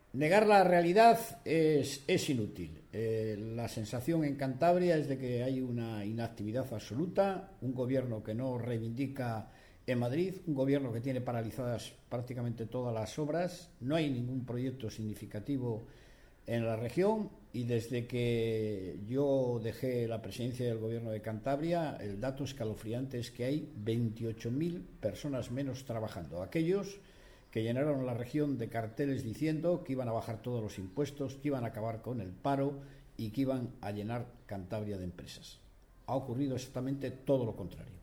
Negar la realidad es inútil. La sensación en Cantabria es de que hay una inactividad absoluta, un gobierno que no reivindica en Madrid, un gobierno que tiene paralizadas prácticamente todas las obras, no hay ningún proyecto significativo en la región y desde que yo dejé la presidencia del gobierno de Cantabria, el dato escalofriante es que hay 28.000 personas menos trabajando. Aquellos que llenaron la región de carteles diciendo que iban a bajar todos los impuestos, que iban a acabar con el paro y que iban a llenar Cantabria de empresas. Ha ocurrido exactamente todo lo contrario.